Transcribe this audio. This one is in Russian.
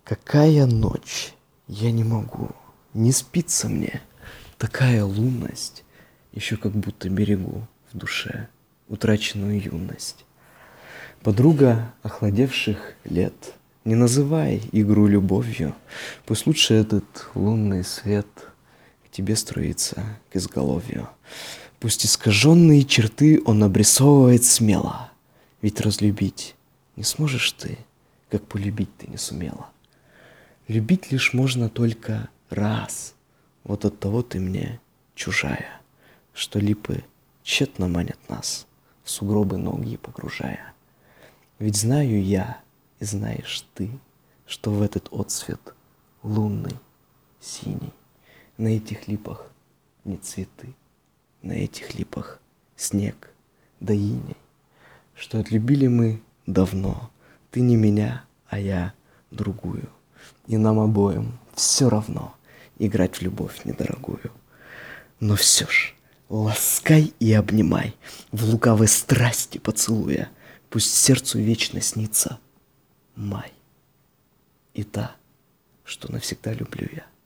Какая ночь, я не могу, не спится мне. Такая лунность, еще как будто берегу в душе утраченную юность. Подруга охладевших лет, не называй игру любовью, пусть лучше этот лунный свет к тебе струится к изголовью. Пусть искаженные черты он обрисовывает смело, ведь разлюбить не сможешь ты, как полюбить ты не сумела. Любить лишь можно только раз, вот от того ты мне чужая, что липы тщетно манят нас, в сугробы ноги погружая. Ведь знаю я, и знаешь ты, что в этот отсвет лунный, синий, на этих липах не цветы, на этих липах снег да иней, что отлюбили мы давно, ты не меня, а я другую, и нам обоим все равно играть в любовь недорогую. Но все ж ласкай и обнимай, в лукавой страсти поцелуя, пусть сердцу вечно снится май и та, что навсегда люблю я.